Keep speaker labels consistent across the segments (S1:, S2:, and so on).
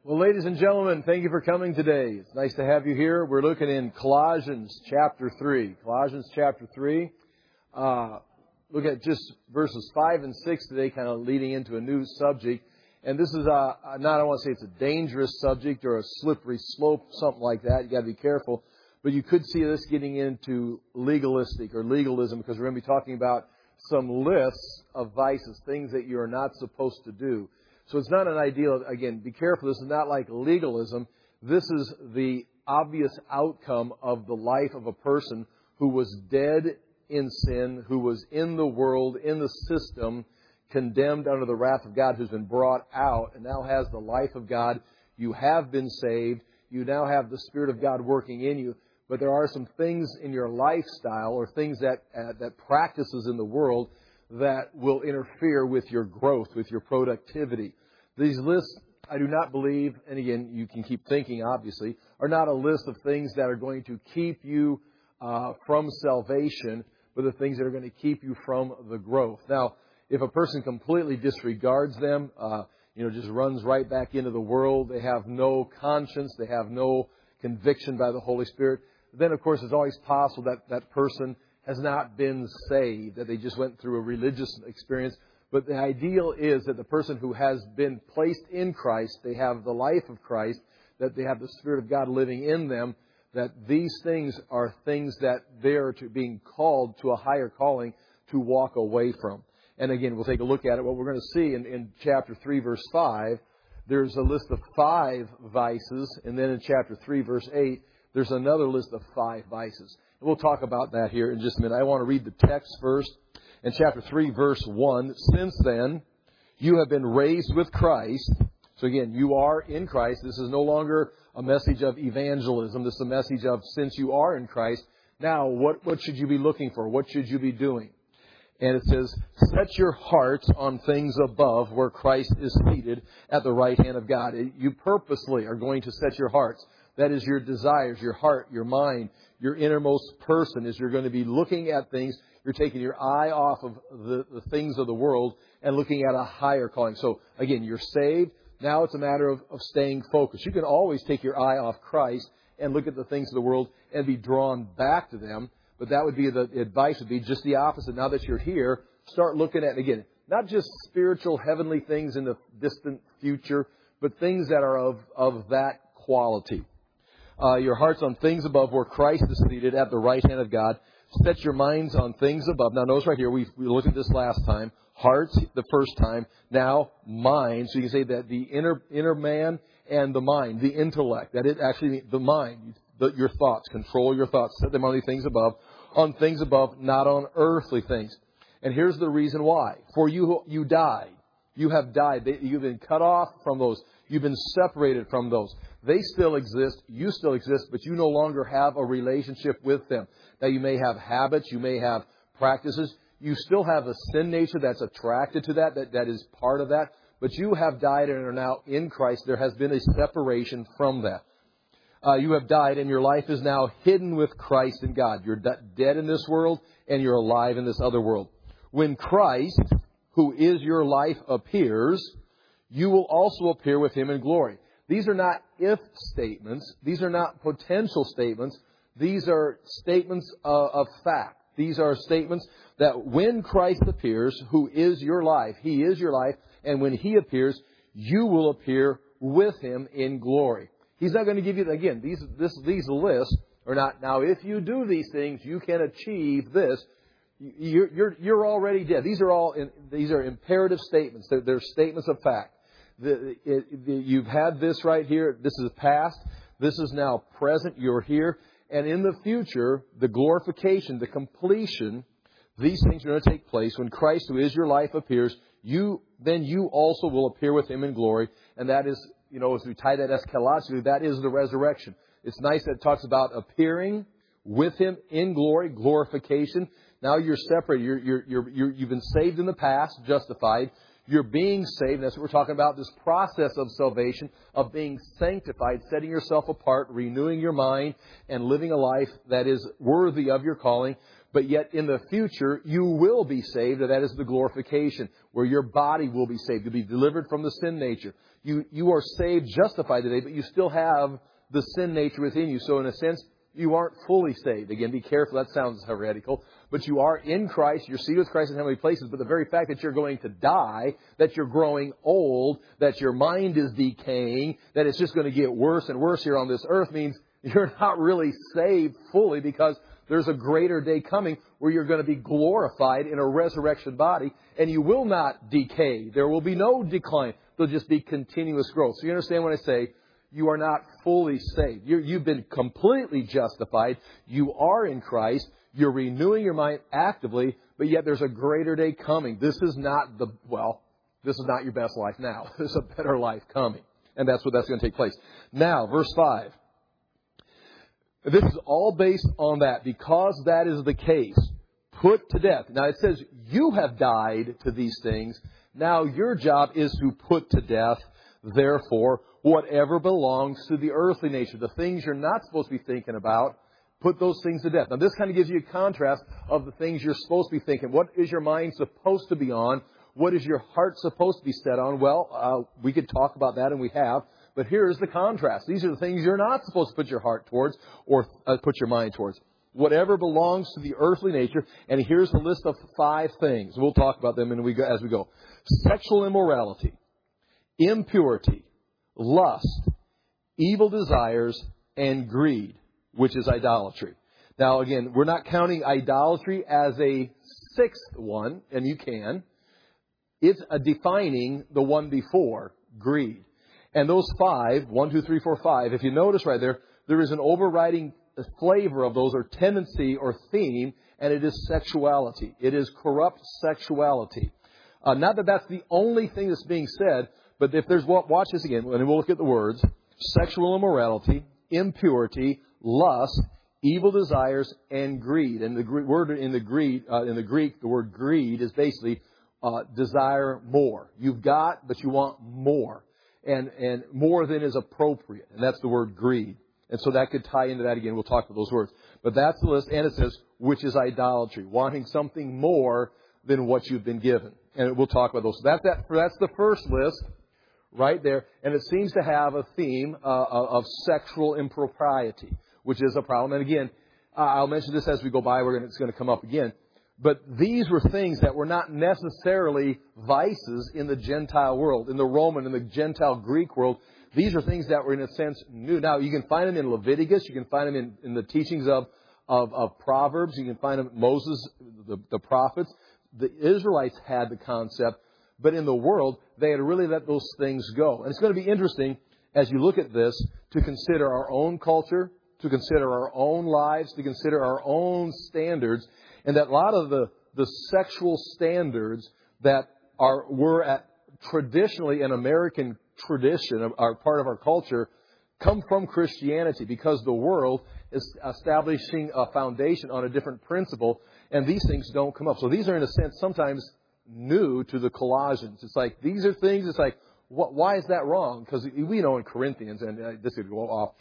S1: Well, ladies and gentlemen, thank you for coming today. It's nice to have you here. We're looking in Colossians chapter 3. Colossians chapter 3. Look at just verses 5 and 6 today, kind of leading into a new subject. And this is not, I don't want to say it's a dangerous subject or a slippery slope, something like that. You got to be careful. But you could see this getting into legalistic or legalism, because we're going to be talking about some lists of vices, things that you're not supposed to do. So it's not an ideal, again, be careful. This is not like legalism. This is the obvious outcome of the life of a person who was dead in sin, who was in the world, in the system, condemned under the wrath of God, who's been brought out and now has the life of God. You have been saved. You now have the Spirit of God working in you. But there are some things in your lifestyle or things that practices in the world that will interfere with your growth, with your productivity. These lists, I do not believe, and again, you can keep thinking, obviously, are not a list of things that are going to keep you from salvation, but the things that are going to keep you from the growth. Now, if a person completely disregards them, just runs right back into the world, they have no conscience, they have no conviction by the Holy Spirit, then, of course, it's always possible that that person has not been saved, that they just went through a religious experience. But the ideal is that the person who has been placed in Christ, they have the life of Christ, that they have the Spirit of God living in them, that these things are things that they're being called to a higher calling to walk away from. And again, we'll take a look at it. What we're going to see in chapter 3, verse 5, there's a list of 5 vices. And then in chapter 3, verse 8, there's another list of 5 vices. And we'll talk about that here in just a minute. I want to read the text first. In chapter 3, verse 1, since then, you have been raised with Christ. So again, you are in Christ. This is no longer a message of evangelism. This is a message of, since you are in Christ, now what should you be looking for? What should you be doing? And it says, set your hearts on things above where Christ is seated at the right hand of God. You purposely are going to set your hearts. That is your desires, your heart, your mind, your innermost person, is you're going to be looking at things. You're taking your eye off of the things of the world and looking at a higher calling. So, again, you're saved. Now it's a matter of staying focused. You can always take your eye off Christ and look at the things of the world and be drawn back to them. But that would be the advice would be just the opposite. Now that you're here, start looking at, again, not just spiritual, heavenly things in the distant future, but things that are of that quality. Your heart's on things above where Christ is seated at the right hand of God. Set your minds on things above. Now, notice right here, we looked at this last time. Hearts, the first time. Now, mind. So you can say that the inner man and the mind, the intellect. That it actually, the mind, your thoughts. Control your thoughts. Set them on these things above. On things above, not on earthly things. And here's the reason why. For you died. You have died. You've been cut off from those. You've been separated from those. They still exist. You still exist, but you no longer have a relationship with them. Now, you may have habits. You may have practices. You still have a sin nature that's attracted to that is part of that. But you have died and are now in Christ. There has been a separation from that. You have died, and your life is now hidden with Christ in God. You're dead in this world, and you're alive in this other world. When Christ, who is your life, appears, you will also appear with Him in glory. These are not if statements. These are not potential statements. These are statements of fact. These are statements that when Christ appears, who is your life, He is your life, and when He appears, you will appear with Him in glory. He's not going to give you, again, these lists are not, now if you do these things, you can achieve this. You're already dead. These are imperative statements. They're statements of fact. You've had this right here. This is past. This is now present. You're here. And in the future, the glorification, the completion, these things are going to take place when Christ, who is your life, appears. Then you also will appear with Him in glory. And that is, as we tie that eschatologically, that is the resurrection. It's nice that it talks about appearing with Him in glory, glorification. Now you're separated. You've been saved in the past, justified. You're being saved. That's what we're talking about, this process of salvation, of being sanctified, setting yourself apart, renewing your mind, and living a life that is worthy of your calling. But yet in the future, you will be saved. And that is the glorification, where your body will be saved. You'll be delivered from the sin nature. You are saved, justified today, but you still have the sin nature within you. So in a sense, you aren't fully saved. Again, be careful. That sounds heretical. But you are in Christ. You're seated with Christ in heavenly places. But the very fact that you're going to die, that you're growing old, that your mind is decaying, that it's just going to get worse and worse here on this earth means you're not really saved fully, because there's a greater day coming where you're going to be glorified in a resurrection body, and you will not decay. There will be no decline. There'll just be continuous growth. So you understand when I say you are not fully saved. You've been completely justified. You are in Christ. You're renewing your mind actively, but yet there's a greater day coming. This is not your best life now. There's a better life coming. And that's going to take place. Now, verse 5. This is all based on that. Because that is the case, put to death. Now it says you have died to these things. Now your job is to put to death, therefore, whatever belongs to the earthly nature. The things you're not supposed to be thinking about, put those things to death. Now this kind of gives you a contrast of the things you're supposed to be thinking. What is your mind supposed to be on? What is your heart supposed to be set on? Well, we could talk about that, and we have. But here's the contrast. These are the things you're not supposed to put your heart towards or put your mind towards. Whatever belongs to the earthly nature. And here's the list of 5 things. We'll talk about them as we go. Sexual immorality, impurity, lust, evil desires, and greed, which is idolatry. Now, again, we're not counting idolatry as a 6th one, and you can. It's defining the one before, greed. And those 5, 1, 2, 3, 4, 5, if you notice right there, there is an overriding flavor of those, or tendency or theme, and it is sexuality. It is corrupt sexuality. Not that that's the only thing that's being said, but if there's, watch this again, and we'll look at the words: sexual immorality, impurity, lust, evil desires, and greed. And the word in the Greek, the word greed is basically desire more. You've got, but you want more. And more than is appropriate. And that's the word greed. And so that could tie into that again. We'll talk about those words. But that's the list. And it says, which is idolatry. Wanting something more than what you've been given. And we'll talk about those. So that's the first list right there. And it seems to have a theme of sexual impropriety, which is a problem. And again, I'll mention this as we go by. It's going to come up again. But these were things that were not necessarily vices in the Gentile world, in the Roman and the Gentile Greek world. These are things that were, in a sense, new. Now, you can find them in Leviticus. You can find them in the teachings of Proverbs. You can find them in Moses, the prophets. The Israelites had the concept. But in the world, they had really let those things go. And it's going to be interesting, as you look at this, to consider our own culture, to consider our own lives, to consider our own standards. And that a lot of the sexual standards that were at traditionally an American tradition, are part of our culture, come from Christianity, because the world is establishing a foundation on a different principle, and these things don't come up. So these are, in a sense, sometimes new to the Colossians. It's like, these are things, it's like, why is that wrong? Because we know in Corinthians, and this could go off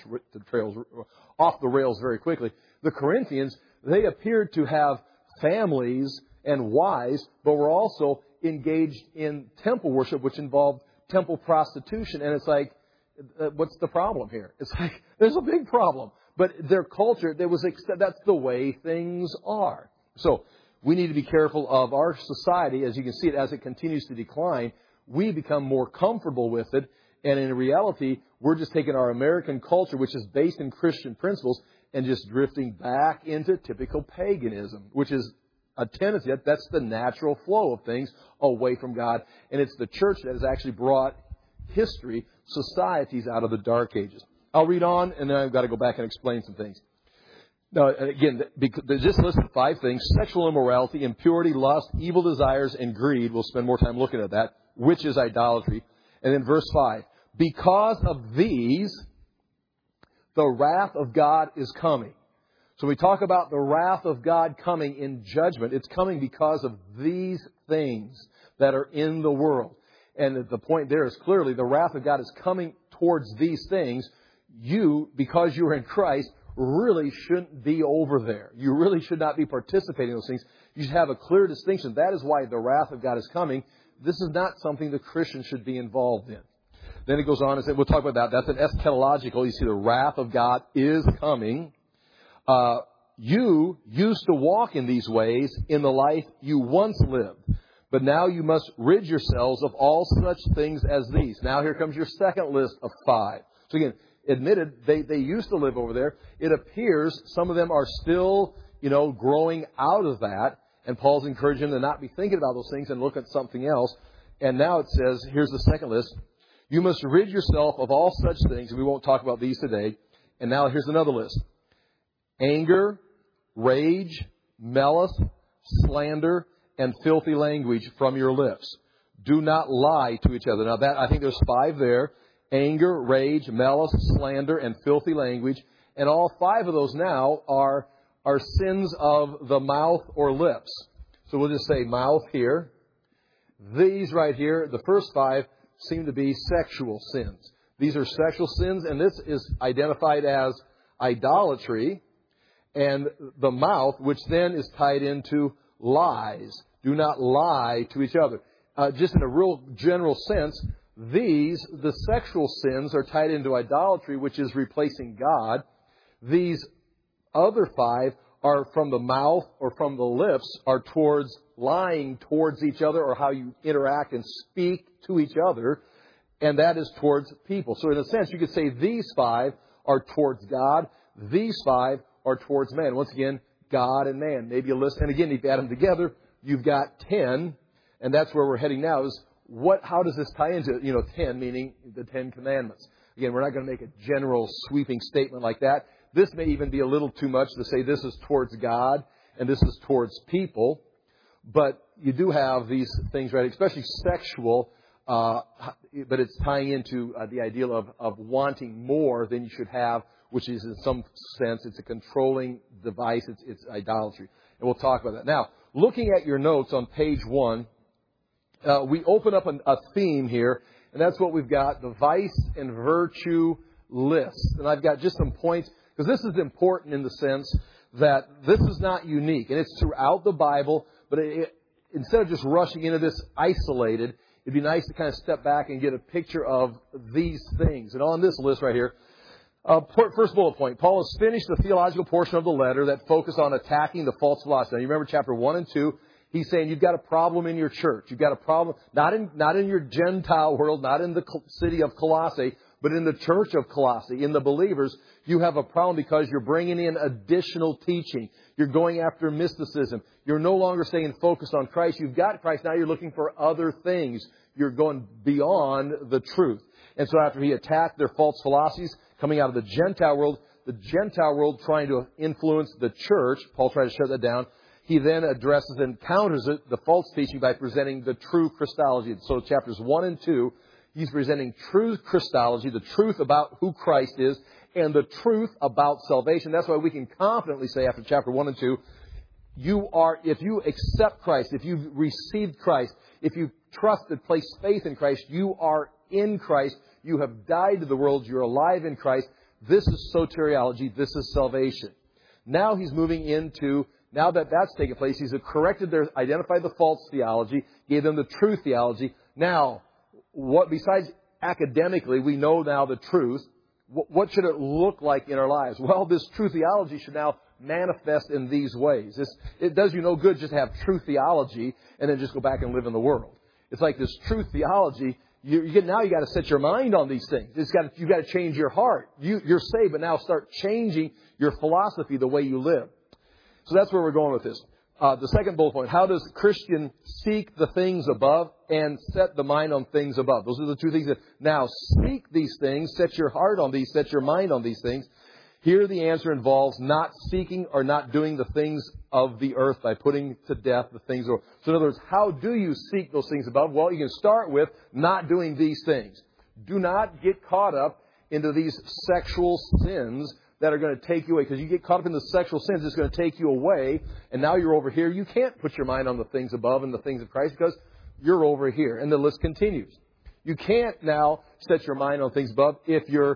S1: the rails very quickly, the Corinthians, they appeared to have families and wives, but were also engaged in temple worship, which involved temple prostitution. And it's like, what's the problem here? It's like, there's a big problem. But their culture, that's the way things are. So we need to be careful of our society. As you can see it, as it continues to decline, we become more comfortable with it. And in reality, we're just taking our American culture, which is based in Christian principles, and just drifting back into typical paganism, which is a tendency. That's the natural flow of things away from God. And it's the church that has actually brought history, societies out of the dark ages. I'll read on, and then I've got to go back and explain some things. Now, again, just listed 5 things: sexual immorality, impurity, lust, evil desires, and greed. We'll spend more time looking at that, which is idolatry. And then verse 5, because of these, the wrath of God is coming. So we talk about the wrath of God coming in judgment. It's coming because of these things that are in the world. And the point there is clearly the wrath of God is coming towards these things. You, because you are in Christ, really shouldn't be over there. You really should not be participating in those things. You should have a clear distinction. That is why the wrath of God is coming. This is not something the Christian should be involved in. Then it goes on and says, we'll talk about that. That's an eschatological. You see, the wrath of God is coming. You used to walk in these ways in the life you once lived. But now you must rid yourselves of all such things as these. Now here comes your second list of 5. So again, admitted, they used to live over there. It appears some of them are still, growing out of that. And Paul's encouraging them to not be thinking about those things and look at something else. And now it says, here's the second list. You must rid yourself of all such things. And we won't talk about these today. And now here's another list. Anger, rage, malice, slander, and filthy language from your lips. Do not lie to each other. Now I think there's 5 there. Anger, rage, malice, slander, and filthy language. And all 5 of those now are sins of the mouth or lips. So we'll just say mouth here. These right here, the first 5, seem to be sexual sins. These are sexual sins, and this is identified as idolatry. And the mouth, which then is tied into lies. Do not lie to each other. Just in a real general sense, the sexual sins are tied into idolatry, which is replacing God. These other 5 are from the mouth or from the lips, are towards lying towards each other, or how you interact and speak to each other, and that is towards people. So in a sense, you could say these 5 are towards God, these 5 are towards man. Once again, God and man. Maybe a list, and again, if you add them together, you've got 10, and that's where we're heading now, is how does this tie into, 10, meaning the 10 Commandments. Again, we're not going to make a general sweeping statement like that. This may even be a little too much to say this is towards God and this is towards people. But you do have these things, right, especially sexual, but it's tying into the ideal of wanting more than you should have, which is in some sense, it's a controlling device, it's idolatry. And we'll talk about that. Now, looking at your notes on page 1, we open up a theme here, and that's what we've got, the vice and virtue list. And I've got just some points, because this is important in the sense that this is not unique, and it's throughout the Bible, but instead of just rushing into this isolated, it'd be nice to kind of step back and get a picture of these things. And on this list right here, first bullet point, Paul has finished the theological portion of the letter that focused on attacking the false philosophy. Now, you remember chapter 1 and 2, he's saying you've got a problem in your church. You've got a problem, not in your Gentile world, not in the city of Colossae, but in the church of Colossae, in the believers. You have a problem because you're bringing in additional teaching. You're going after mysticism. You're no longer staying focused on Christ. You've got Christ. Now you're looking for other things. You're going beyond the truth. And so after he attacked their false philosophies coming out of the Gentile world trying to influence the church, Paul tried to shut that down. He then addresses and counters it, the false teaching, by presenting the true Christology. So chapters 1 and 2, he's presenting true Christology, the truth about who Christ is, and the truth about salvation. That's why we can confidently say after chapter 1 and 2, if you accept Christ, if you've received Christ, if you've trusted, placed faith in Christ, you are in Christ. You have died to the world. You're alive in Christ. This is soteriology. This is salvation. Now he's moving into, now that that's taken place, he's identified the false theology, gave them the true theology. Now, besides academically, we know now the truth. What should it look like in our lives? Well, this true theology should now manifest in these ways. It does you no good just to have true theology and then just go back and live in the world. It's like this true theology. Now you got to set your mind on these things. You've got to change your heart. You're saved, but now start changing your philosophy, the way you live. So that's where we're going with this. The second bullet point, how does Christian seek the things above and set the mind on things above? Those are the two things that now seek these things, set your heart on these, set your mind on these things. Here the answer involves not seeking or not doing the things of the earth by putting to death the things of. So in other words, how do you seek those things above? Well, you can start with not doing these things. Do not get caught up into these sexual sins that are going to take you away. Because you get caught up in the sexual sins, it's going to take you away. And now you're over here. You can't put your mind on the things above and the things of Christ because you're over here. And the list continues. You can't now set your mind on things above if you're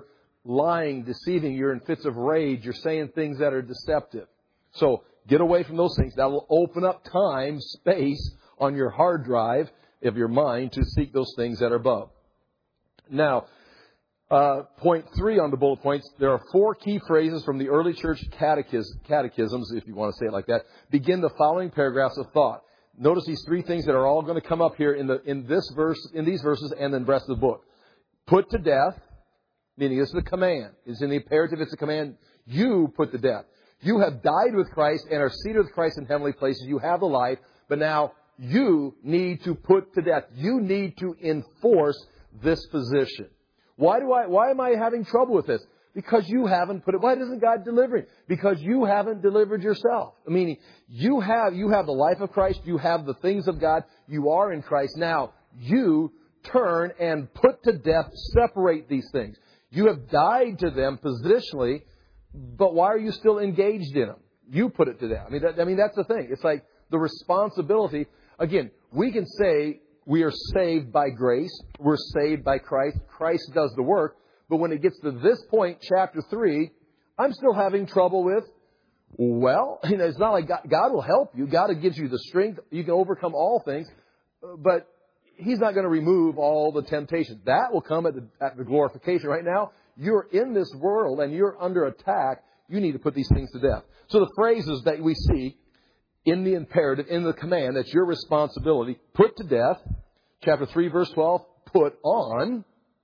S1: lying, deceiving. You're in fits of rage. You're saying things that are deceptive. So get away from those things. That will open up time, space on your hard drive of your mind to seek those things that are above. Now, point 3 on the bullet points, there are 4 key phrases from the early church catechisms, if you want to say it like that, begin the following paragraphs of thought. Notice these 3 things that are all going to come up here in these verses, and then the rest of the book. Put to death, meaning this is a command. It's in the imperative, it's a command. You put to death. You have died with Christ and are seated with Christ in heavenly places. You have the life, but now you need to put to death. You need to enforce this position. Why am I having trouble with this? Because you haven't put it. Why doesn't God deliver it? Because you haven't delivered yourself. Meaning, you have the life of Christ. You have the things of God. You are in Christ. Now, you turn and put to death, separate these things. You have died to them positionally, but why are you still engaged in them? You put it to death. I mean, that's the thing. It's like the responsibility. Again, we can say we are saved by grace. We're saved by Christ. Christ does the work. But when it gets to this point, chapter 3, I'm still having trouble with, well, it's not like God will help you. God gives you the strength. You can overcome all things. But He's not going to remove all the temptations. That will come at the glorification. Right now, you're in this world and you're under attack. You need to put these things to death. So the phrases that we see in the imperative, in the command, that's your responsibility. Put to death. Chapter 3, verse 12. Put on.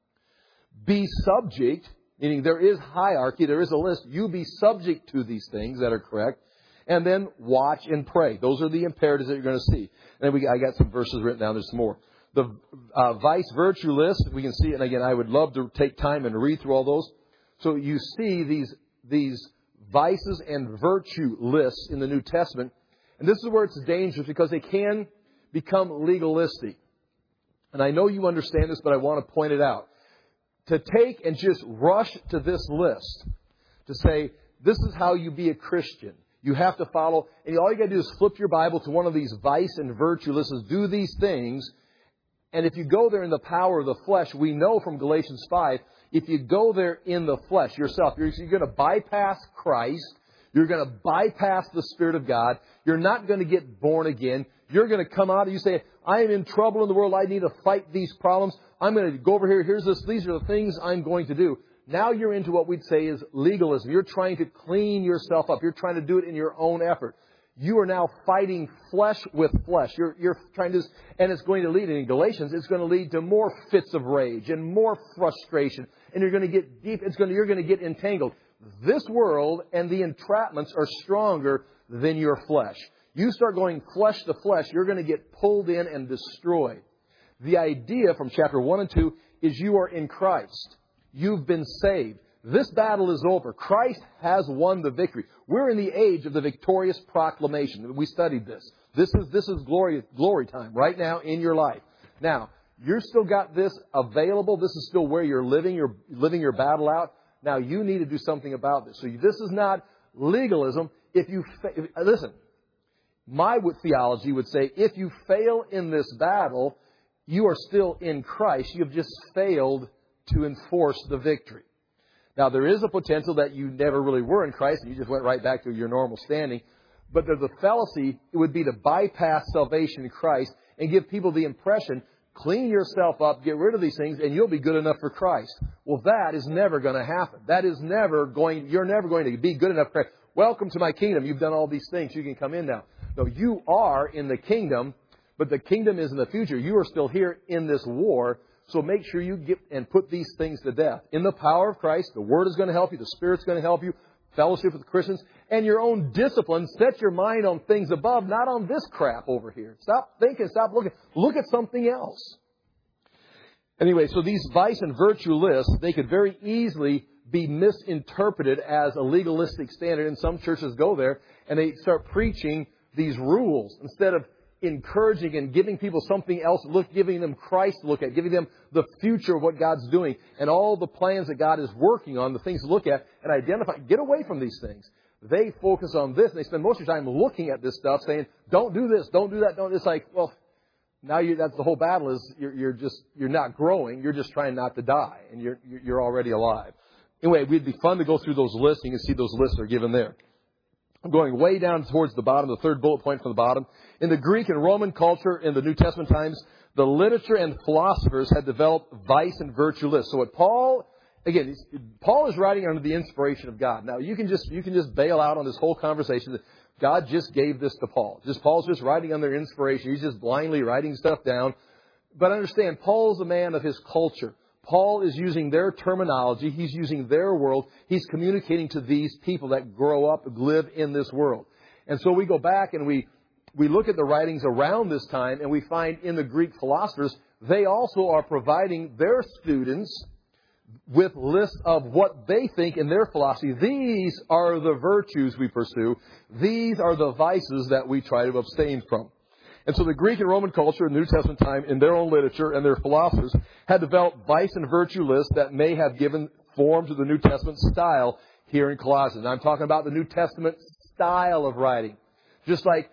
S1: Be subject. Meaning there is hierarchy. There is a list. You be subject to these things that are correct. And then watch and pray. Those are the imperatives that you're going to see. And then I got some verses written down. There's some more. The vice virtue list, we can see it. And again, I would love to take time and read through all those. So you see these vices and virtue lists in the New Testament. And this is where it's dangerous because they can become legalistic. And I know you understand this, but I want to point it out. To take and just rush to this list, to say, this is how you be a Christian. You have to follow, and all you got to do is flip your Bible to one of these vice and virtue lists, do these things. And if you go there in the power of the flesh, we know from Galatians 5, if you go there in the flesh yourself, you're going to bypass Christ. You're going to bypass the Spirit of God. You're not going to get born again. You're going to come out and you say, I am in trouble in the world. I need to fight these problems. I'm going to go over here. These are the things I'm going to do. Now you're into what we'd say is legalism. You're trying to clean yourself up. You're trying to do it in your own effort. You are now fighting flesh with flesh. You're trying to, and it's going to lead, in Galatians, it's going to lead to more fits of rage and more frustration. And you're going to get deep. You're going to get entangled. This world and the entrapments are stronger than your flesh. You start going flesh to flesh, you're going to get pulled in and destroyed. The idea from chapter 1 and 2 is you are in Christ. You've been saved. This battle is over. Christ has won the victory. We're in the age of the victorious proclamation. We studied this. This is glory time right now in your life. Now, you've still got this available. This is still where you're living. You're living your battle out. Now, you need to do something about this. So this is not legalism. Listen, my theology would say if you fail in this battle, you are still in Christ. You've just failed to enforce the victory. Now, there is a potential that you never really were in Christ and you just went right back to your normal standing. But the fallacy would be to bypass salvation in Christ and give people the impression, clean yourself up, get rid of these things, and you'll be good enough for Christ. Well, that is never going to happen. You're never going to be good enough for Christ. Welcome to my kingdom. You've done all these things. You can come in now. No, you are in the kingdom, but the kingdom is in the future. You are still here in this war. So make sure you get and put these things to death. In the power of Christ, the Word is going to help you. The Spirit's going to help you. Fellowship with Christians. And your own discipline. Set your mind on things above, not on this crap over here. Stop thinking. Stop looking. Look at something else. Anyway, so these vice and virtue lists, they could very easily be misinterpreted as a legalistic standard. And some churches go there and they start preaching these rules instead of encouraging and giving people something else, giving them Christ to look at, giving them the future of what God's doing and all the plans that God is working on, the things to look at and identify. Get away from these things. They focus on this and they spend most of their time looking at this stuff saying, don't do this, don't do that, don't. It's like, well, now that's the whole battle is you're not growing. You're just trying not to die and you're already alive. Anyway, it'd be fun to go through those lists. You can see those lists are given there. I'm going way down towards the bottom, the third bullet point from the bottom. In the Greek and Roman culture in the New Testament times, the literature and philosophers had developed vice and virtue lists. So what Paul is writing under the inspiration of God. Now, you can just bail out on this whole conversation that God just gave this to Paul. Paul's just writing under inspiration. He's just blindly writing stuff down. But understand, Paul's a man of his culture. Paul is using their terminology. He's using their world. He's communicating to these people that grow up, live in this world. And so we go back and we look at the writings around this time, and we find in the Greek philosophers, they also are providing their students with lists of what they think in their philosophy. These are the virtues we pursue. These are the vices that we try to abstain from. And so the Greek and Roman culture in the New Testament time, in their own literature and their philosophers, had developed vice and virtue lists that may have given form to the New Testament style here in Colossians. I'm talking about the New Testament style of writing. Just like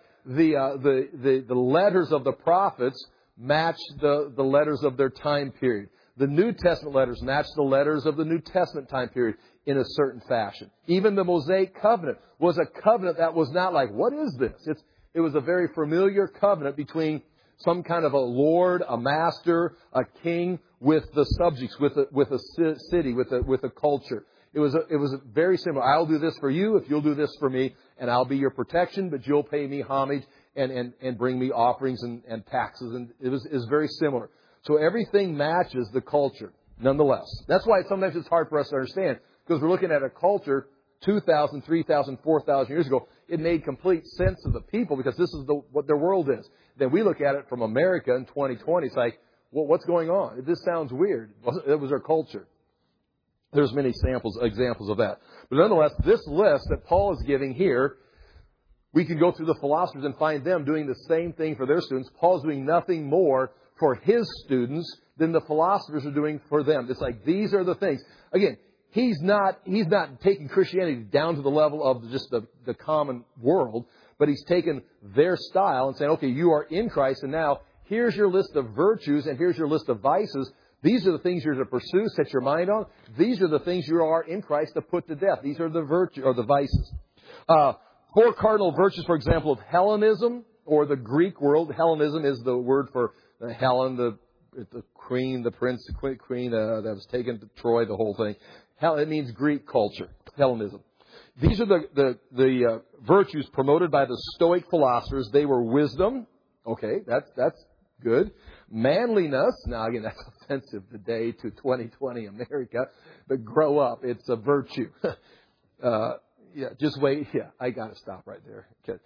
S1: the letters of the prophets match the letters of their time period. The New Testament letters match the letters of the New Testament time period in a certain fashion. Even the Mosaic covenant was a covenant that was not like, what is this? It was a very familiar covenant between some kind of a lord, a master, a king with the subjects, with a city, with a culture. It was very similar. I'll do this for you if you'll do this for me, and I'll be your protection, but you'll pay me homage and bring me offerings and taxes. And it was very similar. So everything matches the culture, nonetheless. That's why sometimes it's hard for us to understand, because we're looking at a culture 2,000, 3,000, 4,000 years ago. It made complete sense to the people because this is what their world is. Then we look at it from America in 2020. It's like, well, what's going on? This sounds weird. It was their culture. There's many examples of that. But nonetheless, this list that Paul is giving here, we can go through the philosophers and find them doing the same thing for their students. Paul's doing nothing more for his students than the philosophers are doing for them. It's like, these are the things. Again, he's not taking Christianity down to the level of just the common world, but he's taken their style and saying, okay, you are in Christ, and now here's your list of virtues and here's your list of vices. These are the things you're to pursue, set your mind on. These are the things you are in Christ to put to death. These are the virtues or the vices. 4 cardinal virtues, for example, of Hellenism or the Greek world. Hellenism is the word for Helen, the queen, the prince, the queen that was taken to Troy, the whole thing. It means Greek culture, Hellenism. These are the virtues promoted by the Stoic philosophers. They were wisdom. Okay, that's good. Manliness. Now, again, that's offensive today to 2020 America. But grow up. It's a virtue. Just wait. Yeah, I got to stop right there. Okay.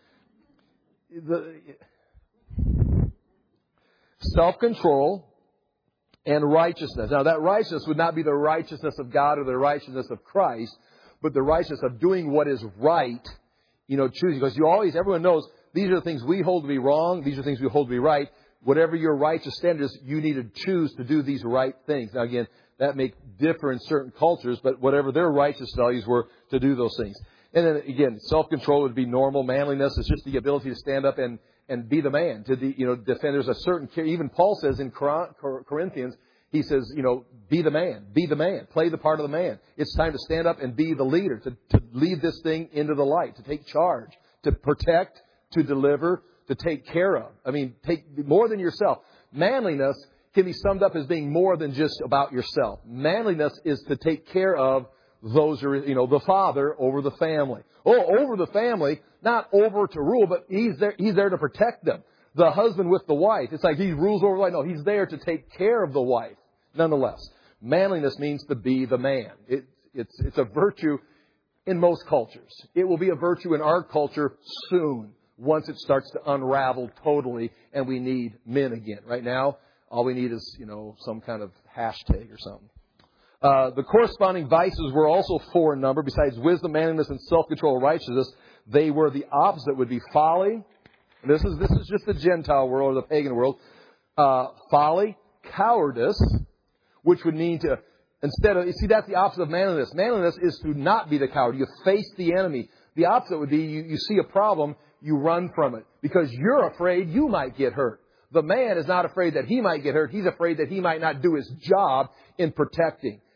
S1: Self-control and righteousness. Now, that righteousness would not be the righteousness of God or the righteousness of Christ, but the righteousness of doing what is right, choosing. Because everyone knows these are the things we hold to be wrong. These are things we hold to be right. Whatever your righteous standard is, you need to choose to do these right things. Now, again, that may differ in certain cultures, but whatever their righteous values were, to do those things. And then, again, self-control would be normal. Manliness is just the ability to stand up and be the man, to defend. There's a certain care. Even Paul says in Corinthians, he says, be the man, play the part of the man. It's time to stand up and be the leader, to lead this thing into the light, to take charge, to protect, to deliver, to take care of. I mean, take more than yourself. Manliness can be summed up as being more than just about yourself. Manliness is to take care of those who are, the father over the family. Over the family, not over to rule, but he's there to protect them. The husband with the wife. It's like he rules over the wife. No, he's there to take care of the wife. Nonetheless, manliness means to be the man. It's a virtue in most cultures. It will be a virtue in our culture soon, once it starts to unravel totally and we need men again. Right now, all we need is, some kind of hashtag or something. The corresponding vices were also 4 in number. Besides wisdom, manliness, and self-control, righteousness, they were the opposite. Would be folly. And this is just the Gentile world or the pagan world. Folly, cowardice, which would mean to that's the opposite of manliness. Manliness is to not be the coward. You face the enemy. The opposite would be you see a problem, you run from it because you're afraid you might get hurt. The man is not afraid that he might get hurt. He's afraid that he might not do his job in protecting.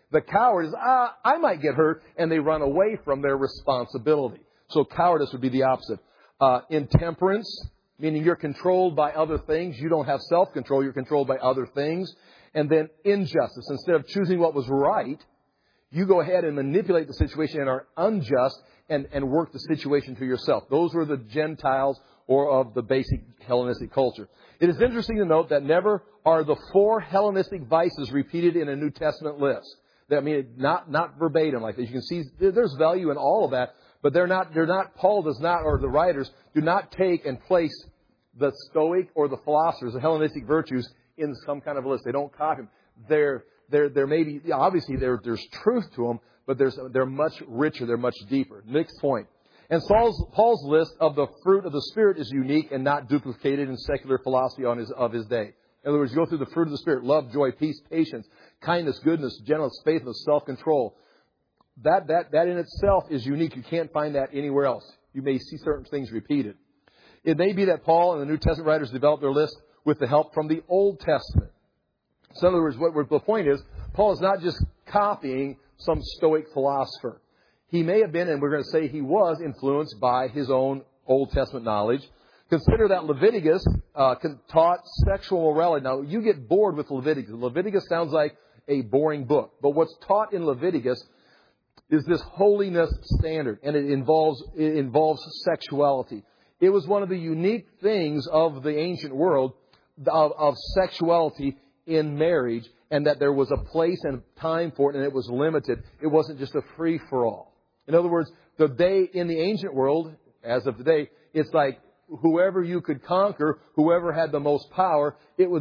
S1: The coward is, I might get hurt, and they run away from their responsibility. So cowardice would be the opposite. Intemperance, meaning you're controlled by other things. You don't have self-control. You're controlled by other things. And then injustice. Instead of choosing what was right, you go ahead and manipulate the situation and are unjust and work the situation to yourself. Those were the Gentiles or of the basic Hellenistic culture. It is interesting to note that never are the 4 Hellenistic vices repeated in a New Testament list. I mean, not verbatim like this. You can see there's value in all of that, but they're not, Paul does not, or the writers do not take and place the Stoic or the philosophers, the Hellenistic virtues, in some kind of list. They don't copy them. There may be, obviously there's truth to them, but they're much richer, they're much deeper. Next point. And Paul's list of the fruit of the Spirit is unique and not duplicated in secular philosophy of his day. In other words, you go through the fruit of the Spirit: love, joy, peace, patience, kindness, goodness, gentleness, faithfulness, self-control. That in itself is unique. You can't find that anywhere else. You may see certain things repeated. It may be that Paul and the New Testament writers developed their list with the help from the Old Testament. So in other words, what the point is, Paul is not just copying some Stoic philosopher. He may have been, and we're going to say he was, influenced by his own Old Testament knowledge. Consider that Leviticus taught sexual morality. Now, you get bored with Leviticus. Leviticus sounds like a boring book. But what's taught in Leviticus is this holiness standard, and it involves sexuality. It was one of the unique things of the ancient world of sexuality in marriage, and that there was a place and time for it, and it was limited. It wasn't just a free-for-all. In other words, in the ancient world, as of today, it's like whoever you could conquer, whoever had the most power,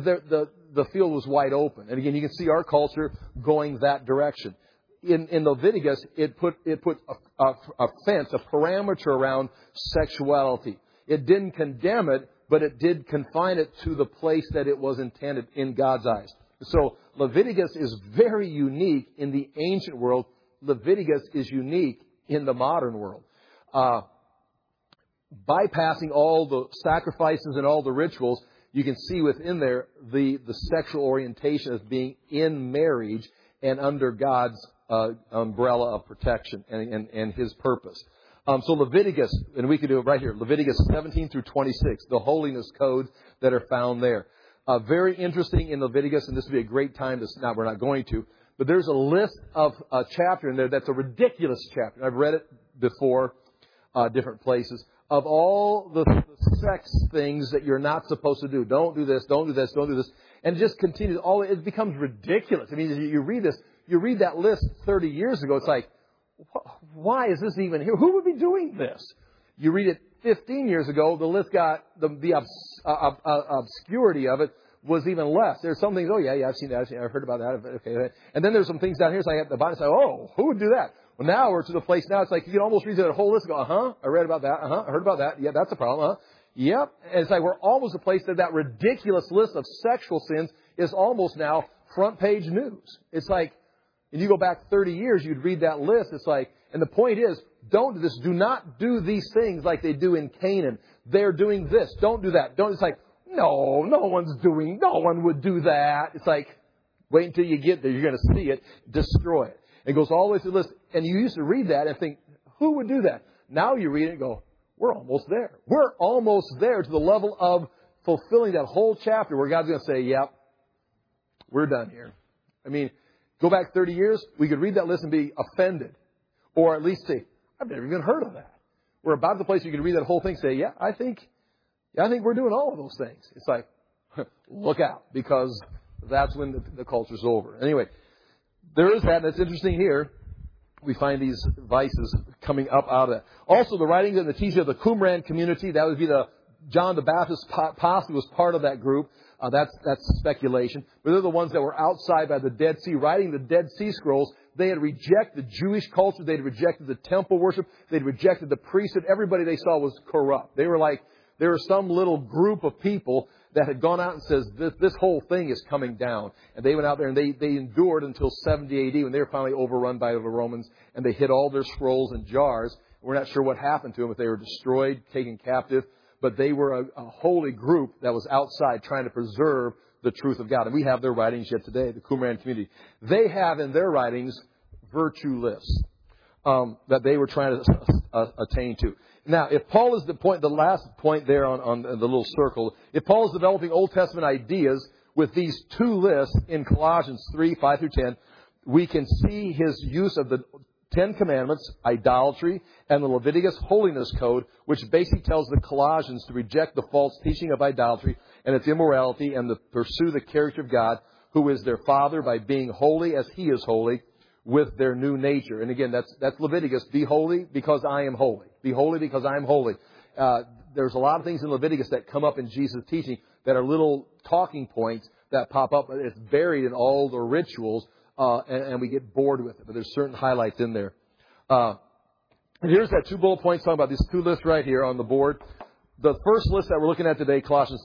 S1: the field was wide open. And again, you can see our culture going that direction. In Leviticus, it put a fence, a parameter around sexuality. It didn't condemn it, but it did confine it to the place that it was intended in God's eyes. So Leviticus is very unique in the ancient world. Leviticus is unique in the modern world. Bypassing all the sacrifices and all the rituals, you can see within there the sexual orientation as being in marriage and under God's umbrella of protection and His purpose. So Leviticus, and we could do it right here, Leviticus 17 through 26, the holiness codes that are found there. Very interesting in Leviticus, and this would be a great time to, now we're not going to, but there's a list of a chapter in there that's a ridiculous chapter. I've read it before, different places, of all the sex things that you're not supposed to do. Don't do this, don't do this, don't do this. And it just continues. It becomes ridiculous. I mean, you read that list 30 years ago, it's like, why is this even here? Who would be doing this? You read it 15 years ago, the list got, the obscurity of it was even less. There's some things, I've seen that, I've heard about that. Okay. And then there's some things down here, so I at the bottom, say, who would do that? Well, now we're to the place now, it's like you can almost read that whole list and go, I read about that, I heard about that, yeah, that's a problem, Yep. And it's like we're almost a place that ridiculous list of sexual sins is almost now front page news. It's like, and you go back 30 years, you'd read that list, it's like, and the point is, don't do this, do not do these things like they do in Canaan. They're doing this, don't do that. It's like, no one would do that. It's like, wait until you get there, you're going to see it, destroy it. It goes all the way through the list. And you used to read that and think, who would do that? Now you read it and go, we're almost there. We're almost there to the level of fulfilling that whole chapter where God's going to say, yep, we're done here. I mean, go back 30 years, we could read that list and be offended. Or at least say, I've never even heard of that. We're about the place you can read that whole thing and say, I think we're doing all of those things. It's like, look out, because that's when the culture's over. Anyway, there is that. That's interesting here. We find these vices coming up out of that. Also, the writings and the teaching of the Qumran community, that would be John the Baptist possibly was part of that group. That's speculation. But they're the ones that were outside by the Dead Sea, writing the Dead Sea Scrolls. They had rejected the Jewish culture. They'd rejected the temple worship. They'd rejected the priesthood. Everybody they saw was corrupt. They were some little group of people that had gone out and says, this whole thing is coming down. And they went out there and they endured until 70 AD when they were finally overrun by the Romans, and they hid all their scrolls in jars. We're not sure what happened to them, if they were destroyed, taken captive. But they were a holy group that was outside trying to preserve the truth of God. And we have their writings yet today, the Qumran community. They have in their writings virtue lists that they were trying to attain to. Now, if Paul is the last point there on the little circle, if Paul is developing Old Testament ideas with these two lists in Colossians 3, 5 through 10, we can see his use of the Ten Commandments, idolatry, and the Leviticus Holiness Code, which basically tells the Colossians to reject the false teaching of idolatry and its immorality and to pursue the character of God, who is their Father, by being holy as He is holy, with their new nature. And again, that's Leviticus. Be holy because I am holy. Be holy because I am holy. There's a lot of things in Leviticus that come up in Jesus' teaching that are little talking points that pop up. It's buried in all the rituals, and we get bored with it. But there's certain highlights in there. And here's that 2 bullet points talking about these 2 lists right here on the board. The first list that we're looking at today, Colossians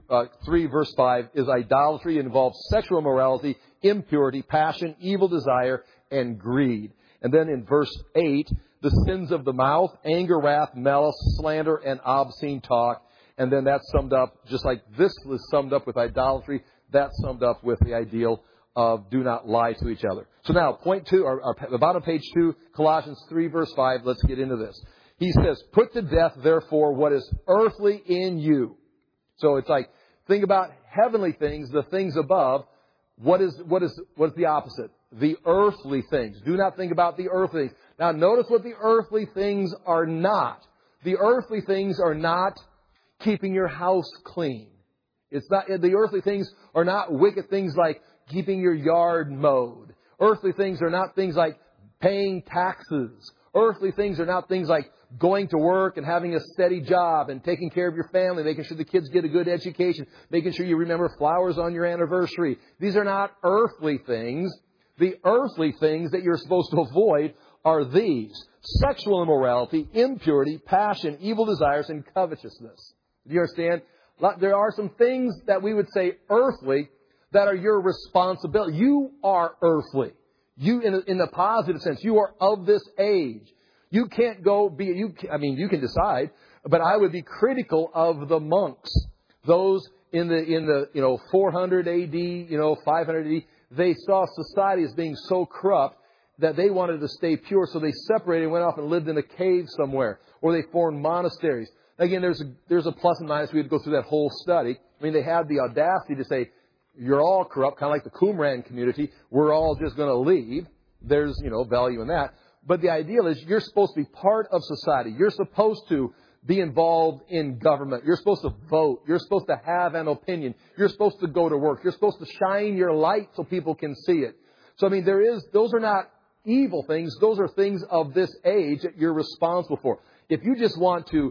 S1: 3 verse 5, is idolatry. It involves sexual immorality, impurity, passion, evil desire, and greed. And then in verse 8, the sins of the mouth, anger, wrath, malice, slander, and obscene talk. And then that's summed up, just like this is summed up with idolatry, that's summed up with the ideal of do not lie to each other. So now, point 2, or the bottom of page 2, Colossians 3 verse 5, let's get into this. He says, put to death, therefore, what is earthly in you. So it's like, think about heavenly things, the things above. What is the opposite? The earthly things. Do not think about the earthly things. Now, notice what the earthly things are not. The earthly things are not keeping your house clean. It's not, the earthly things are not wicked things like keeping your yard mowed. Earthly things are not things like paying taxes. Earthly things are not things like going to work and having a steady job and taking care of your family, making sure the kids get a good education, making sure you remember flowers on your anniversary. These are not earthly things. The earthly things that you're supposed to avoid are these: sexual immorality, impurity, passion, evil desires, and covetousness. Do you understand? There are some things that we would say earthly that are your responsibility. You are earthly. You, in the positive sense, you are of this age. You can't go be, you can decide, but I would be critical of the monks. Those in the 400 AD, 500 AD, they saw society as being so corrupt that they wanted to stay pure, so they separated and went off and lived in a cave somewhere, or they formed monasteries. Again, there's a plus and minus. We had to go through that whole study. I mean, they had the audacity to say, you're all corrupt, kind of like the Qumran community. We're all just going to leave. There's, value in that. But the ideal is you're supposed to be part of society. You're supposed to be involved in government. You're supposed to vote. You're supposed to have an opinion. You're supposed to go to work. You're supposed to shine your light so people can see it. So, those are not evil things. Those are things of this age that you're responsible for. If you just want to,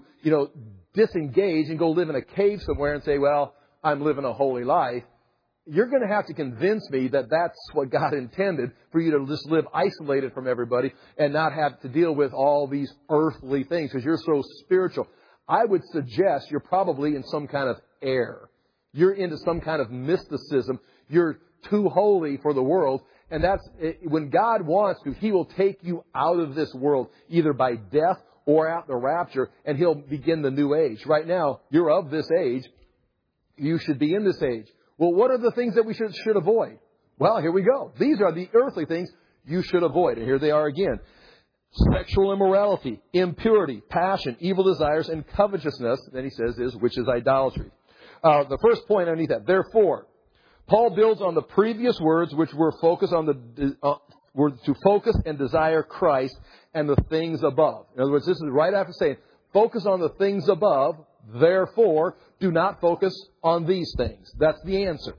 S1: disengage and go live in a cave somewhere and say, well, I'm living a holy life, you're going to have to convince me that that's what God intended, for you to just live isolated from everybody and not have to deal with all these earthly things because you're so spiritual. I would suggest you're probably in some kind of error. You're into some kind of mysticism. You're too holy for the world. And that's when God wants to, He will take you out of this world, either by death or at the rapture, and He'll begin the new age. Right now, you're of this age. You should be in this age. Well, what are the things that we should avoid? Well, here we go. These are the earthly things you should avoid. And here they are again. Sexual immorality, impurity, passion, evil desires, and covetousness, then he says, which is idolatry. The first point underneath that, therefore, Paul builds on the previous words, which were focused on were to focus and desire Christ and the things above. In other words, this is right after saying, focus on the things above, therefore, do not focus on these things. That's the answer.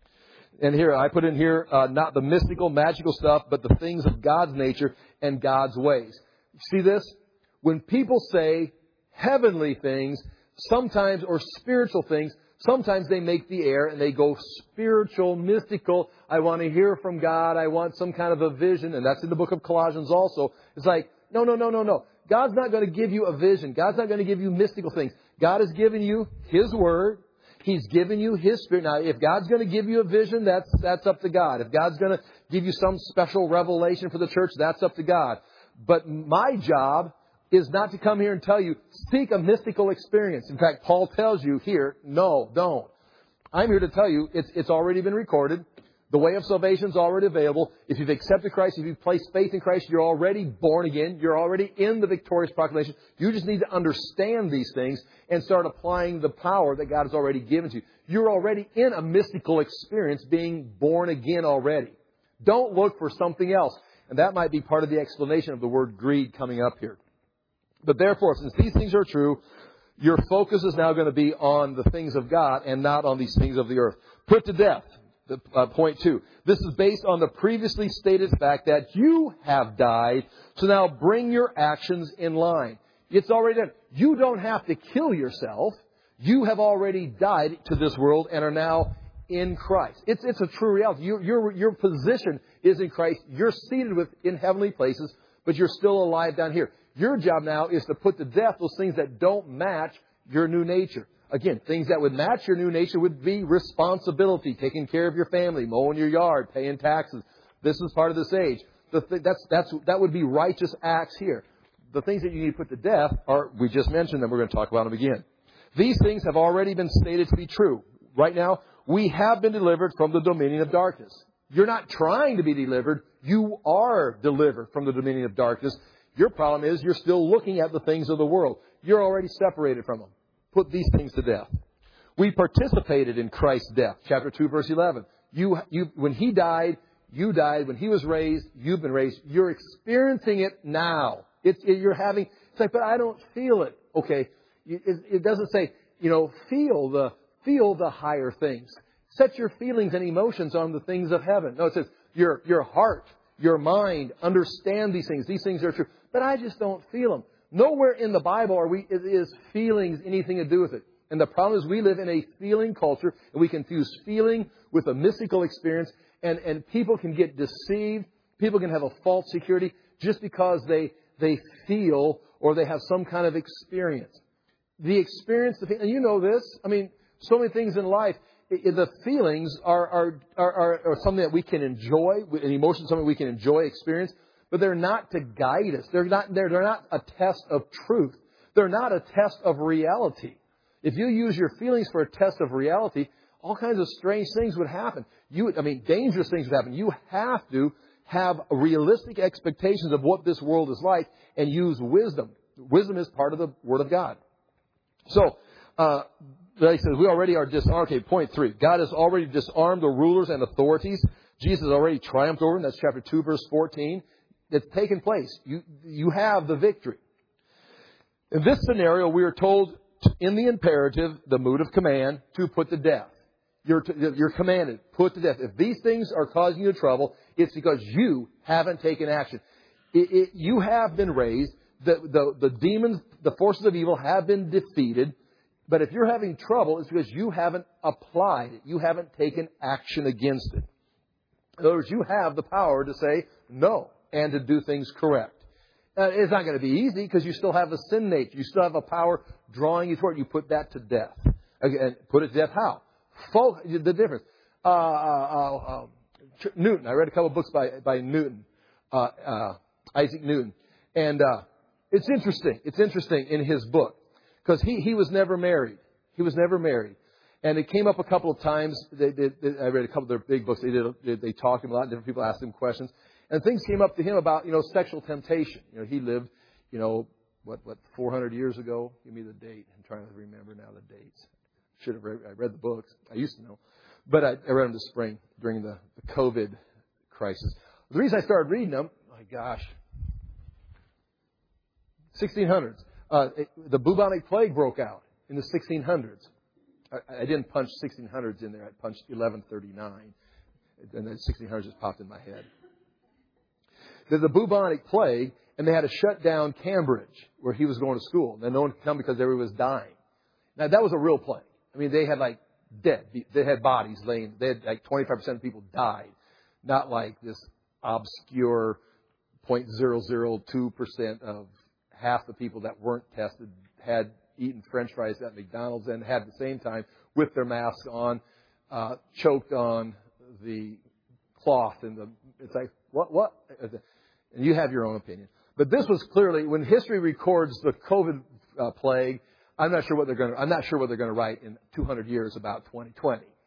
S1: And here, I put in here, not the mystical, magical stuff, but the things of God's nature and God's ways. See this? When people say heavenly things, sometimes, or spiritual things, sometimes they make the error and they go spiritual, mystical. I want to hear from God. I want some kind of a vision. And that's in the book of Colossians also. It's like, no. God's not going to give you a vision. God's not going to give you mystical things. God has given you His Word. He's given you His Spirit. Now, if God's going to give you a vision, that's up to God. If God's going to give you some special revelation for the church, that's up to God. But my job is not to come here and tell you, seek a mystical experience. In fact, Paul tells you here, no, don't. I'm here to tell you it's already been recorded. The way of salvation is already available. If you've accepted Christ, if you've placed faith in Christ, you're already born again. You're already in the victorious proclamation. You just need to understand these things and start applying the power that God has already given to you. You're already in a mystical experience being born again already. Don't look for something else. And that might be part of the explanation of the word greed coming up here. But therefore, since these things are true, your focus is now going to be on the things of God and not on these things of the earth. Put to death. Point 2. This is based on the previously stated fact that you have died. So now bring your actions in line. It's already done. You don't have to kill yourself. You have already died to this world and are now in Christ. It's a true reality. Your position is in Christ. You're seated in heavenly places, but you're still alive down here. Your job now is to put to death those things that don't match your new nature. Again, things that would match your new nature would be responsibility, taking care of your family, mowing your yard, paying taxes. This is part of this age. That would be righteous acts here. The things that you need to put to death are, we just mentioned them. We're going to talk about them again. These things have already been stated to be true. Right now, we have been delivered from the dominion of darkness. You're not trying to be delivered. You are delivered from the dominion of darkness. Your problem is you're still looking at the things of the world. You're already separated from them. Put these things to death. We participated in Christ's death. Chapter 2, verse 11. When He died, you died. When He was raised, you've been raised. You're experiencing it now. It's like, but I don't feel it. Okay. It doesn't say, feel the higher things. Set your feelings and emotions on the things of heaven. No, it says your heart, your mind, understand these things. These things are true. But I just don't feel them. Nowhere in the Bible is feelings anything to do with it. And the problem is we live in a feeling culture, and we confuse feeling with a mystical experience, and people can get deceived. People can have a false security just because they feel or they have some kind of experience. The experience, and you know this, so many things in life, the feelings are something that we can enjoy, an emotion is something we can enjoy, experience, but they're not to guide us. They're not a test of truth. They're not a test of reality. If you use your feelings for a test of reality, all kinds of strange things would happen. Dangerous things would happen. You have to have realistic expectations of what this world is like and use wisdom. Wisdom is part of the Word of God. So, like I said, we already are disarmed. Okay, point 3. God has already disarmed the rulers and authorities. Jesus has already triumphed over them. That's chapter 2, verse 14. It's taken place. You have the victory. In this scenario, we are told in the imperative, the mood of command, to put to death. You're commanded, put to death. If these things are causing you trouble, it's because you haven't taken action. You have been raised. The demons, the forces of evil have been defeated. But if you're having trouble, it's because you haven't applied it. You haven't taken action against it. In other words, you have the power to say no and to do things correct. It's not going to be easy because you still have a sin nature. You still have a power drawing you toward it. You put that to death. Again, put it to death how? The difference. Newton. I read a couple of books by Newton, Isaac Newton. And it's interesting. It's interesting in his book because he was never married. He was never married. And it came up a couple of times. I read a couple of their big books. They talked to him a lot. Different people asked him questions. And things came up to him about, sexual temptation. He lived, 400 years ago? Give me the date. I'm trying to remember now the dates. I read the books. I used to know. But I read them this spring during the COVID crisis. The reason I started reading them, my gosh, 1600s. The bubonic plague broke out in the 1600s. I didn't punch 1600s in there. I punched 1139. And then 1600s just popped in my head. There's the bubonic plague, and they had to shut down Cambridge, where he was going to school. And no one could come because everyone was dying. Now, that was a real plague. They had dead. They had bodies laying. They had 25% of people died. Not like this obscure 0.002% of half the people that weren't tested had eaten French fries at McDonald's and had at the same time with their masks on, choked on the cloth. It's like, what? And you have your own opinion. But this was clearly, when history records the COVID plague, I'm not sure what they're going to write in 200 years about 2020.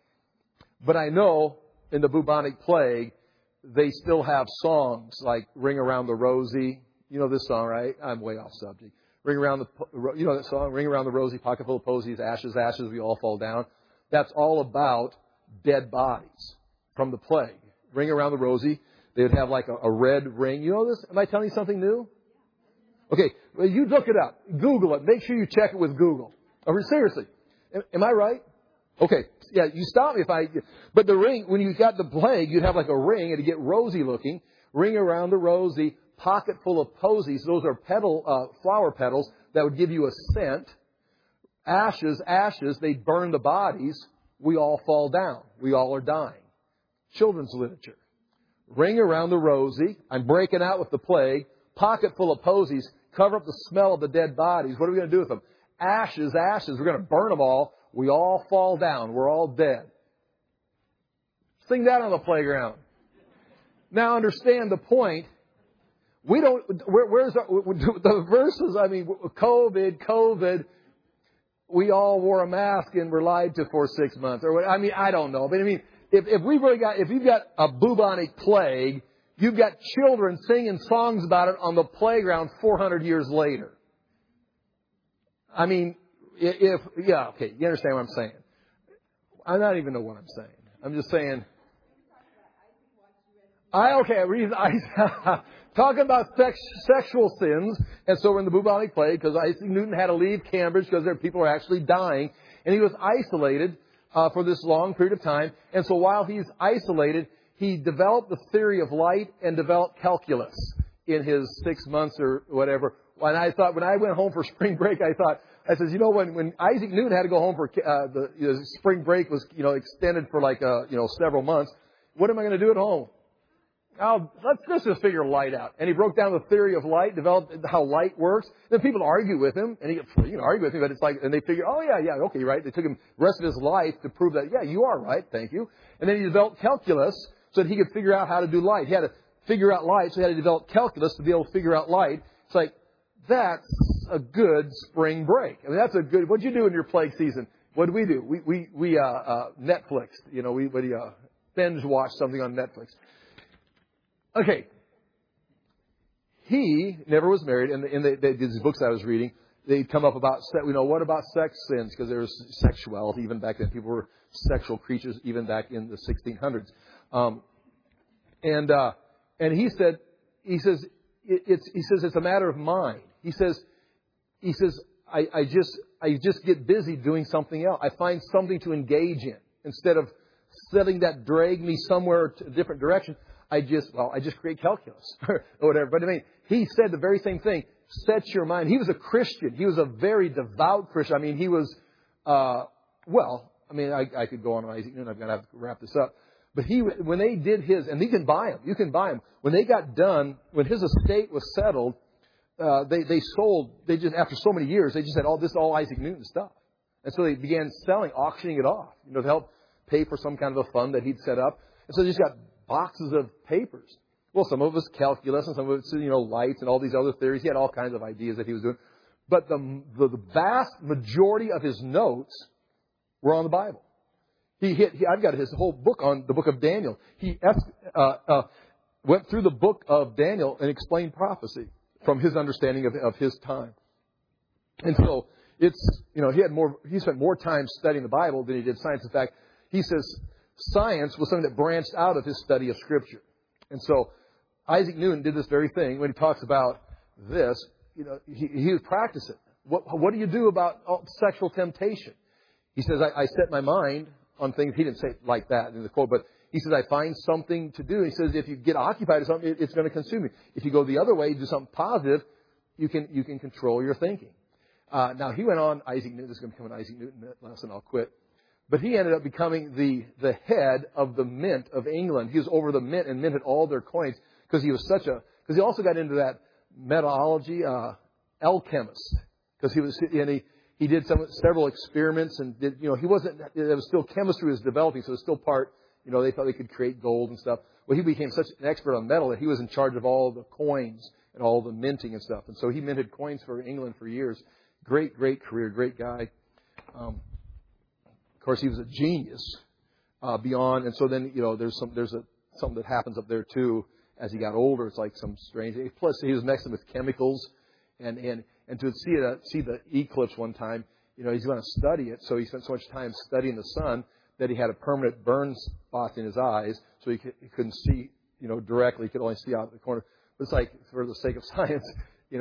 S1: But I know in the bubonic plague, they still have songs like Ring Around the Rosie. You know this song, right? I'm way off subject. You know that song? Ring Around the Rosie, pocket full of posies, ashes, ashes, we all fall down. That's all about dead bodies from the plague. Ring Around the Rosie. They would have like a red ring. You know this? Am I telling you something new? Okay, well, you look it up. Google it. Make sure you check it with Google. Seriously. Am I right? Okay. Yeah, you stop me if I... But the ring, when you got the plague, you'd have like a ring, and it'd get rosy looking. Ring around the rosy, pocket full of posies. Those are flower petals that would give you a scent. Ashes, ashes, they burn the bodies. We all fall down. We all are dying. Children's literature. Ring around the rosy. I'm breaking out with the plague. Pocket full of posies. Cover up the smell of the dead bodies. What are we going to do with them? Ashes, ashes. We're going to burn them all. We all fall down. We're all dead. Sing that on the playground. Now understand the point. We don't, where's the verses? I mean, COVID. We all wore a mask and were lied to for 6 months. I don't know. But I mean, if you've got a bubonic plague, you've got children singing songs about it on the playground 400 years later. I mean, you understand what I'm saying. I don't even know what I'm saying. I'm just saying. Talking about sexual sins, and so we're in the bubonic plague because Isaac Newton had to leave Cambridge because people were actually dying, and he was isolated for this long period of time. And so while he's isolated, he developed the theory of light and developed calculus in his 6 months or whatever. And I thought, when I went home for spring break, I said, when Isaac Newton had to go home for the spring break was extended for several months. What am I going to do at home? Let's just figure light out. And he broke down the theory of light, developed how light works. Then people argue with him, and you can argue with him, but it's like, and they figure, okay, right. They took him the rest of his life to prove that, yeah, you are right, thank you. And then he developed calculus so that he could figure out how to do light. He had to figure out light, so he had to develop calculus to be able to figure out light. It's like, that's a good spring break. I mean, that's a good, what'd you do in your plague season? What did we do? We Netflixed, we binge watched something on Netflix. Okay. He never was married, and these books I was reading, they'd come up about, what about sex sins? Because there was sexuality even back then. People were sexual creatures even back in the 1600s. And he says it's a matter of mind. He says I just get busy doing something else. I find something to engage in instead of letting that drag me somewhere to a different direction. I just create calculus or whatever. But I mean, he said the very same thing. Set your mind. He was a Christian. He was a very devout Christian. I mean, he was, I could go on Isaac Newton. I'm going to have to wrap this up. But when they did his, and you can buy them. When they got done, when his estate was settled, after so many years, they just said, this is all Isaac Newton stuff. And so they began auctioning it off, to help pay for some kind of a fund that he'd set up. And so they just got boxes of papers. Well, some of it was calculus and some of it's, lights and all these other theories. He had all kinds of ideas that he was doing. But the vast majority of his notes were on the Bible. I've got his whole book on the book of Daniel. He went through the book of Daniel and explained prophecy from his understanding of his time. And so he spent more time studying the Bible than he did science. In fact, he says science was something that branched out of his study of Scripture. And so Isaac Newton did this very thing. When he talks about this, he would practice it. What do you do about sexual temptation? He says, I set my mind on things. He didn't say it like that in the quote, but he says, I find something to do. He says, if you get occupied with something, it's going to consume you. If you go the other way, do something positive, you can control your thinking. Now, he went on, Isaac Newton, this is going to become an Isaac Newton lesson, I'll quit. But he ended up becoming the head of the Mint of England. He was over the Mint and minted all their coins because because he also got into that metallurgy, alchemist. Because he did several experiments and there was still chemistry was developing, so it was still part, they thought they could create gold and stuff. Well, he became such an expert on metal that he was in charge of all the coins and all the minting and stuff. And so he minted coins for England for years. Great, great career, great guy. Of course, he was a genius. beyond. And so then, there's something that happens up there too as he got older. It's like some strange. Plus, he was mixing with chemicals, and to see the eclipse one time, he's going to study it. So he spent so much time studying the sun that he had a permanent burn spot in his eyes, so he couldn't see, directly. He could only see out the corner. But it's like, for the sake of science, he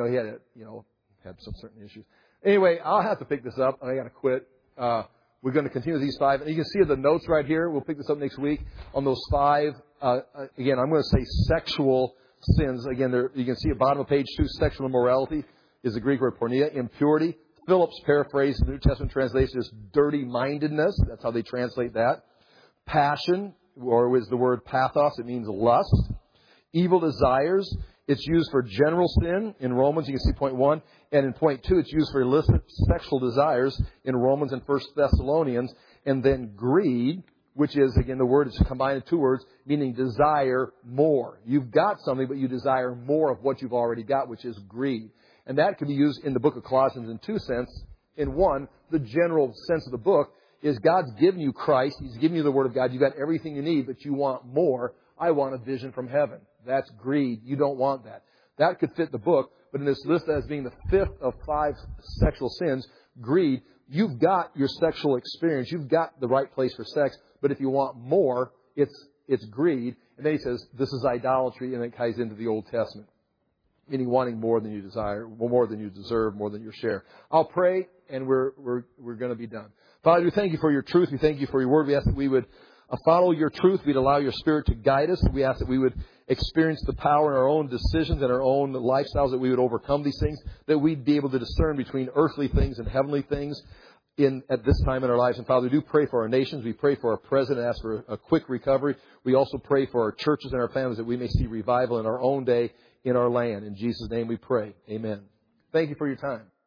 S1: had some certain issues. Anyway, I'll have to pick this up. I got to quit. We're going to continue these 5. And you can see the notes right here. We'll pick this up next week on those 5. Again, I'm going to say sexual sins. Again, you can see at bottom of page 2, sexual immorality is the Greek word porneia. Impurity. Phillips paraphrase the New Testament translation is dirty-mindedness. That's how they translate that. Passion, or is the word pathos. It means lust. Evil desires. It's used for general sin in Romans. You can see point 1. And in point 2, it's used for illicit sexual desires in Romans and 1 Thessalonians. And then greed, which is, again, the word is combined in 2 words, meaning desire more. You've got something, but you desire more of what you've already got, which is greed. And that can be used in the book of Colossians in 2 senses. In one, the general sense of the book is God's given you Christ. He's given you the Word of God. You've got everything you need, but you want more. I want a vision from heaven. That's greed. You don't want that. That could fit the book. But in this list as being the 5th of 5 sexual sins, greed, you've got your sexual experience. You've got the right place for sex. But if you want more, it's greed. And then he says, this is idolatry, and it ties into the Old Testament. Meaning wanting more than you desire, more than you deserve, more than your share. I'll pray, and we're going to be done. Father, we thank you for your truth. We thank you for your word. We ask that we would follow your truth. We'd allow your Spirit to guide us. We ask that we would experience the power in our own decisions and our own lifestyles, that we would overcome these things, that we'd be able to discern between earthly things and heavenly things at this time in our lives. And Father, we do pray for our nations. We pray for our president, ask for a quick recovery. We also pray for our churches and our families, that we may see revival in our own day, in our land. In Jesus' name we pray. Amen. Thank you for your time.